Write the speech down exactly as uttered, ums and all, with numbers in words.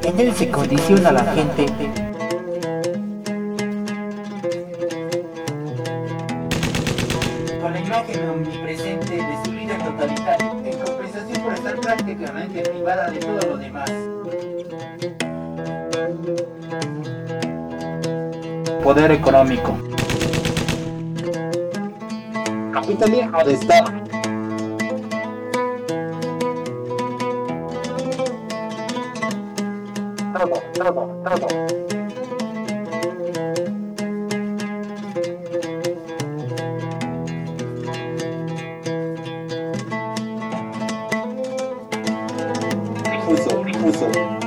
En él se condiciona a la gente. Con la imagen omnipresente de su líder totalitario, en compensación por estar prácticamente privada de todo lo demás. Poder económico. Capitalismo de Estado. Todo, todo, todo. Difuso, difuso.